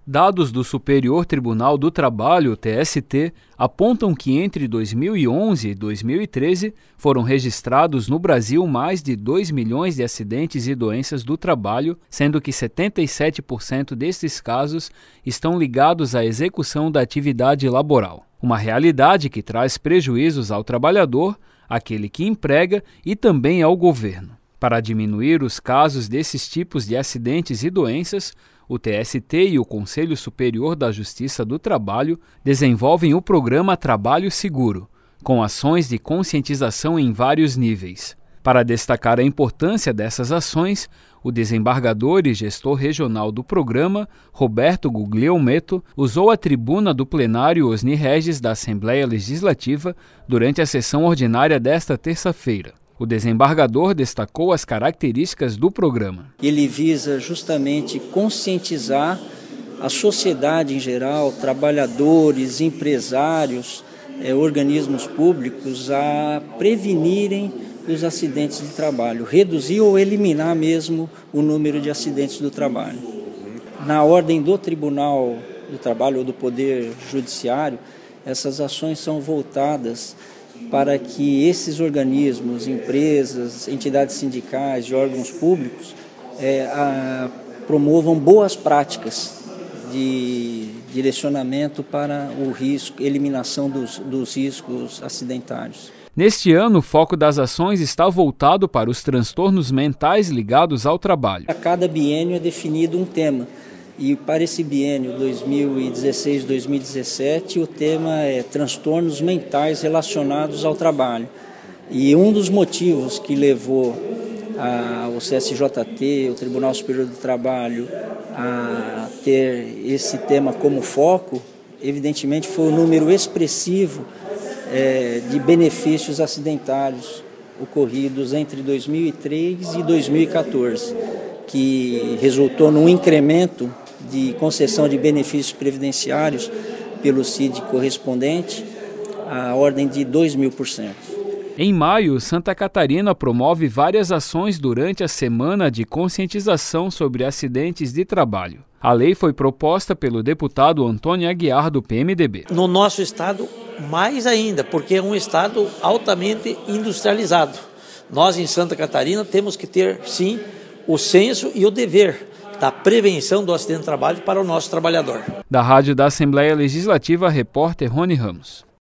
Dados do Superior Tribunal do Trabalho, TST, apontam que entre 2011 e 2013 foram registrados no Brasil mais de 2 milhões de acidentes e doenças do trabalho, sendo que 77% destes casos estão ligados à execução da atividade laboral. Uma realidade que traz prejuízos ao trabalhador, àquele que emprega e também ao governo. Para diminuir os casos desses tipos de acidentes e doenças, o TST e o Conselho Superior da Justiça do Trabalho desenvolvem o programa Trabalho Seguro, com ações de conscientização em vários níveis. Para destacar a importância dessas ações, o desembargador e gestor regional do programa, Roberto Guglielmetto, usou a tribuna do plenário Osni Regis da Assembleia Legislativa durante a sessão ordinária desta terça-feira. O desembargador destacou as características do programa. Ele visa justamente conscientizar a sociedade em geral, trabalhadores, empresários, organismos públicos a prevenirem os acidentes de trabalho, reduzir ou eliminar mesmo o número de acidentes do trabalho. Na ordem do Tribunal do Trabalho ou do Poder Judiciário, essas ações são voltadas para que esses organismos, empresas, entidades sindicais e órgãos públicos promovam boas práticas de direcionamento para o risco, eliminação dos riscos acidentários. Neste ano, o foco das ações está voltado para os transtornos mentais ligados ao trabalho. A cada biênio é definido um tema. E para esse biênio 2016-2017, o tema é transtornos mentais relacionados ao trabalho. E um dos motivos que levou o CSJT, o Tribunal Superior do Trabalho, a ter esse tema como foco, evidentemente foi o número expressivo de benefícios acidentários ocorridos entre 2003 e 2014, que resultou num incremento de concessão de benefícios previdenciários pelo CID correspondente à ordem de 2.000%. Em maio, Santa Catarina promove várias ações durante a Semana de Conscientização sobre Acidentes de Trabalho. A lei foi proposta pelo deputado Antônio Aguiar, do PMDB. No nosso estado, mais ainda, porque é um estado altamente industrializado. Nós, em Santa Catarina, temos que ter, sim, o senso e o dever da prevenção do acidente de trabalho para o nosso trabalhador. Da Rádio da Assembleia Legislativa, repórter Rony Ramos.